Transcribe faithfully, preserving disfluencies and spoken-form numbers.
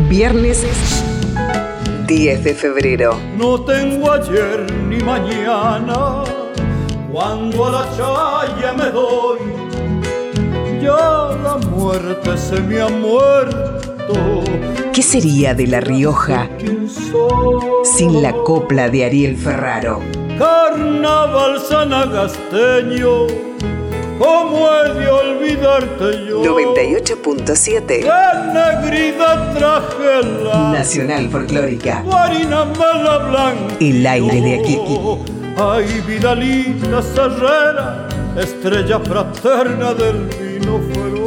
Viernes diez de febrero. No tengo ayer ni mañana, cuando a la chaya me doy, ya la muerte se me ha muerto. ¿Qué sería de La Rioja sin la copla de Ariel Ferraro? Carnaval sanagasteño, ¿cómo he de olvidarte yo? noventa y ocho punto siete. ¡Qué negrida traje la Nacional Folclórica. harina mala blanca! El aire de aquí. Ay, Vidalita Serrera, estrella fraterna del vino feroz.